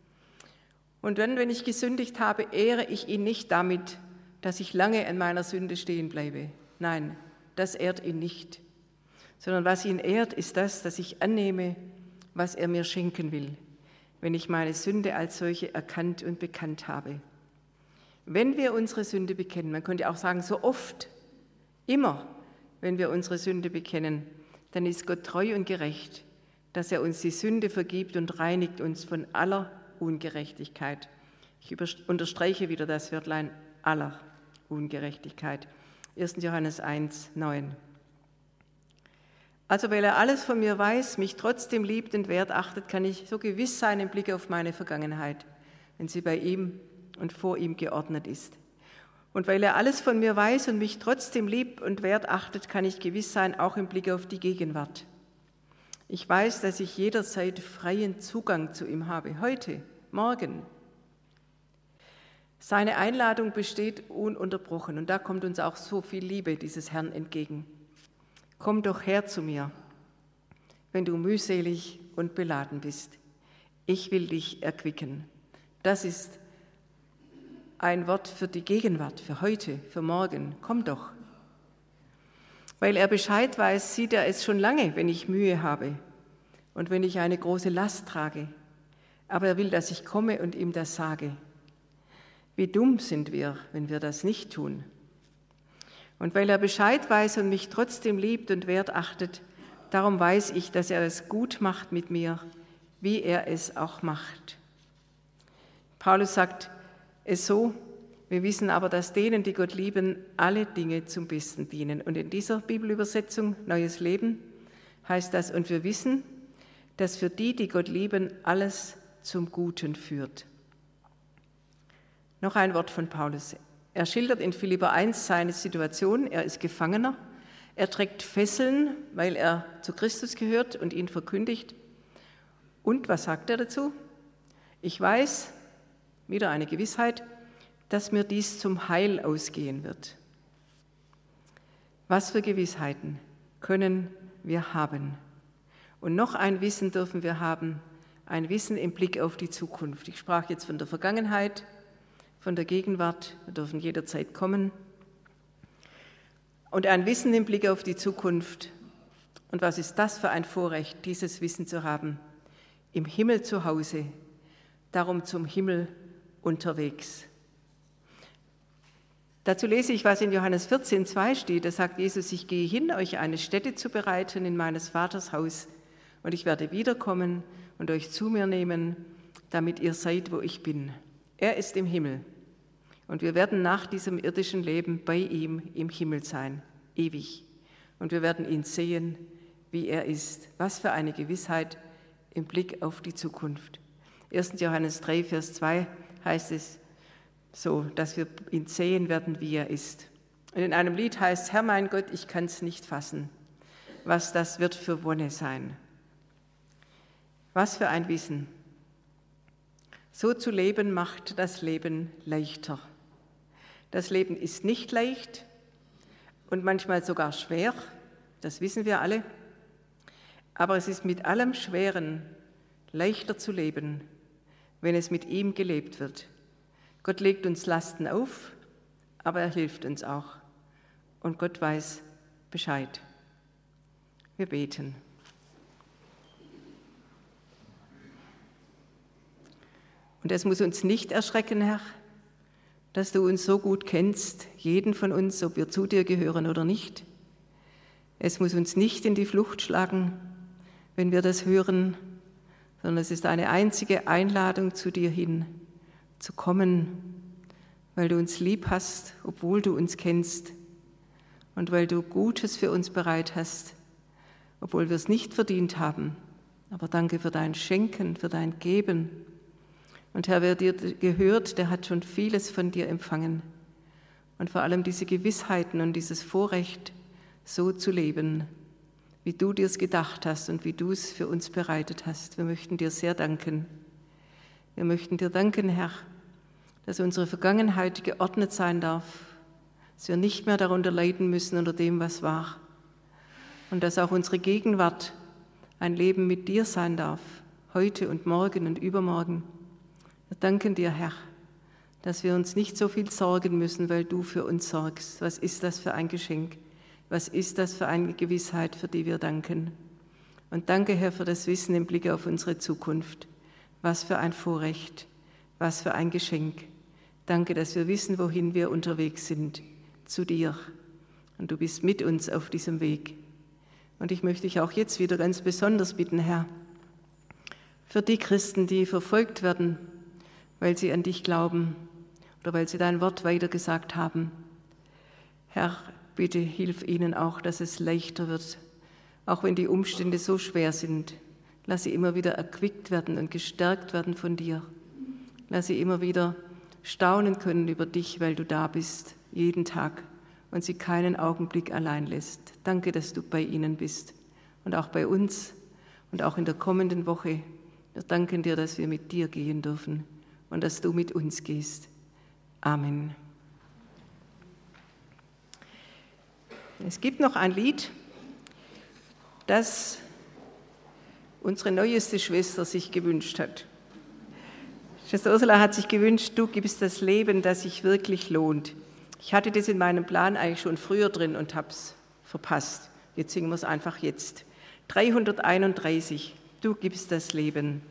Und dann, wenn ich gesündigt habe, ehre ich ihn nicht damit, dass ich lange an meiner Sünde stehen bleibe. Nein, das ehrt ihn nicht, sondern was ihn ehrt, ist das, dass ich annehme, was er mir schenken will, wenn ich meine Sünde als solche erkannt und bekannt habe. Wenn wir unsere Sünde bekennen, man könnte auch sagen, so oft, immer, wenn wir unsere Sünde bekennen, dann ist Gott treu und gerecht, dass er uns die Sünde vergibt und reinigt uns von aller Ungerechtigkeit. Ich unterstreiche wieder das Wörtlein aller Ungerechtigkeit. erster Johannes eins, neun. Also weil er alles von mir weiß, mich trotzdem liebt und wert achtet, kann ich so gewiss sein im Blick auf meine Vergangenheit, wenn sie bei ihm und vor ihm geordnet ist. Und weil er alles von mir weiß und mich trotzdem liebt und wert achtet, kann ich gewiss sein, auch im Blick auf die Gegenwart. Ich weiß, dass ich jederzeit freien Zugang zu ihm habe, heute, morgen. Seine Einladung besteht ununterbrochen und da kommt uns auch so viel Liebe dieses Herrn entgegen. Komm doch her zu mir, wenn du mühselig und beladen bist. Ich will dich erquicken. Das ist ein Wort für die Gegenwart, für heute, für morgen. Komm doch. Weil er Bescheid weiß, sieht er es schon lange, wenn ich Mühe habe und wenn ich eine große Last trage. Aber er will, dass ich komme und ihm das sage. Wie dumm sind wir, wenn wir das nicht tun. Und weil er Bescheid weiß und mich trotzdem liebt und wert achtet, darum weiß ich, dass er es gut macht mit mir, wie er es auch macht. Paulus sagt es so, wir wissen aber, dass denen, die Gott lieben, alle Dinge zum Besten dienen. Und in dieser Bibelübersetzung, Neues Leben, heißt das, und wir wissen, dass für die, die Gott lieben, alles zum Guten führt. Noch ein Wort von Paulus. Er schildert in Philipper eins seine Situation. Er ist Gefangener. Er trägt Fesseln, weil er zu Christus gehört und ihn verkündigt. Und was sagt er dazu? Ich weiß, wieder eine Gewissheit, dass mir dies zum Heil ausgehen wird. Was für Gewissheiten können wir haben? Und noch ein Wissen dürfen wir haben, ein Wissen im Blick auf die Zukunft. Ich sprach jetzt von der Vergangenheit, von der Gegenwart, wir dürfen jederzeit kommen. Und ein Wissen im Blick auf die Zukunft. Und was ist das für ein Vorrecht, dieses Wissen zu haben? Im Himmel zu Hause, darum zum Himmel unterwegs. Dazu lese ich, was in Johannes vierzehn zwei steht. Da sagt Jesus, ich gehe hin, euch eine Stätte zu bereiten in meines Vaters Haus, und ich werde wiederkommen und euch zu mir nehmen, damit ihr seid, wo ich bin. Er ist im Himmel, und wir werden nach diesem irdischen Leben bei ihm im Himmel sein, ewig. Und wir werden ihn sehen, wie er ist. Was für eine Gewissheit im Blick auf die Zukunft. erster Johannes drei, Vers zwei heißt es so, dass wir ihn sehen werden, wie er ist. Und in einem Lied heißt, Herr mein Gott, ich kann es nicht fassen, was das wird für Wonne sein. Was für ein Wissen. So zu leben macht das Leben leichter. Das Leben ist nicht leicht und manchmal sogar schwer, das wissen wir alle. Aber es ist mit allem Schweren leichter zu leben, wenn es mit ihm gelebt wird. Gott legt uns Lasten auf, aber er hilft uns auch. Und Gott weiß Bescheid. Wir beten. Und es muss uns nicht erschrecken, Herr, dass du uns so gut kennst, jeden von uns, ob wir zu dir gehören oder nicht. Es muss uns nicht in die Flucht schlagen, wenn wir das hören, sondern es ist eine einzige Einladung zu dir hin, zu kommen, weil du uns lieb hast, obwohl du uns kennst und weil du Gutes für uns bereit hast, obwohl wir es nicht verdient haben. Aber danke für dein Schenken, für dein Geben. Und Herr, wer dir gehört, der hat schon vieles von dir empfangen. Und vor allem diese Gewissheiten und dieses Vorrecht, so zu leben, wie du dir es gedacht hast und wie du es für uns bereitet hast. Wir möchten dir sehr danken. Wir möchten dir danken, Herr, dass unsere Vergangenheit geordnet sein darf, dass wir nicht mehr darunter leiden müssen unter dem, was war. Und dass auch unsere Gegenwart ein Leben mit dir sein darf, heute und morgen und übermorgen. Wir danken dir, Herr, dass wir uns nicht so viel sorgen müssen, weil du für uns sorgst. Was ist das für ein Geschenk? Was ist das für eine Gewissheit, für die wir danken? Und danke, Herr, für das Wissen im Blick auf unsere Zukunft. Was für ein Vorrecht, was für ein Geschenk. Danke, dass wir wissen, wohin wir unterwegs sind, zu dir. Und du bist mit uns auf diesem Weg. Und ich möchte dich auch jetzt wieder ganz besonders bitten, Herr, für die Christen, die verfolgt werden, weil sie an dich glauben oder weil sie dein Wort weitergesagt haben. Herr, bitte hilf ihnen auch, dass es leichter wird, auch wenn die Umstände so schwer sind. Lass sie immer wieder erquickt werden und gestärkt werden von dir. Lass sie immer wieder staunen können über dich, weil du da bist, jeden Tag und sie keinen Augenblick allein lässt. Danke, dass du bei ihnen bist und auch bei uns und auch in der kommenden Woche. Wir danken dir, dass wir mit dir gehen dürfen und dass du mit uns gehst. Amen. Es gibt noch ein Lied, das unsere neueste Schwester sich gewünscht hat. Schwester Ursula hat sich gewünscht, du gibst das Leben, das sich wirklich lohnt. Ich hatte das in meinem Plan eigentlich schon früher drin und habe es verpasst. Jetzt singen wir es einfach jetzt. dreihunderteinunddreißig, du gibst das Leben.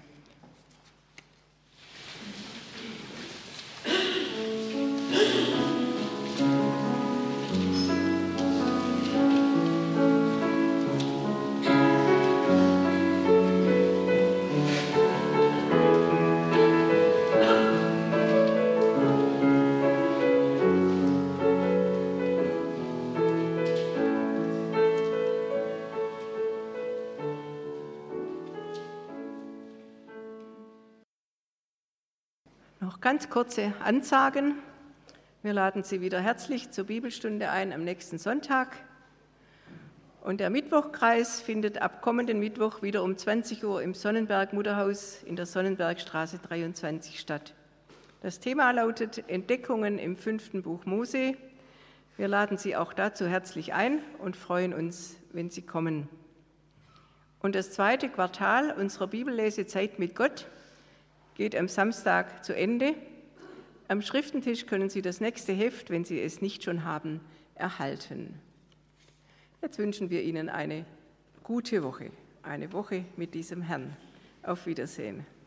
Noch ganz kurze Ansagen. Wir laden Sie wieder herzlich zur Bibelstunde ein am nächsten Sonntag. Und der Mittwochkreis findet ab kommenden Mittwoch wieder um zwanzig Uhr im Sonnenberg Mutterhaus in der Sonnenbergstraße dreiundzwanzig statt. Das Thema lautet Entdeckungen im fünften Buch Mose. Wir laden Sie auch dazu herzlich ein und freuen uns, wenn Sie kommen. Und das zweite Quartal unserer Bibellesezeit mit Gott geht am Samstag zu Ende. Am Schriftentisch können Sie das nächste Heft, wenn Sie es nicht schon haben, erhalten. Jetzt wünschen wir Ihnen eine gute Woche, eine Woche mit diesem Herrn. Auf Wiedersehen.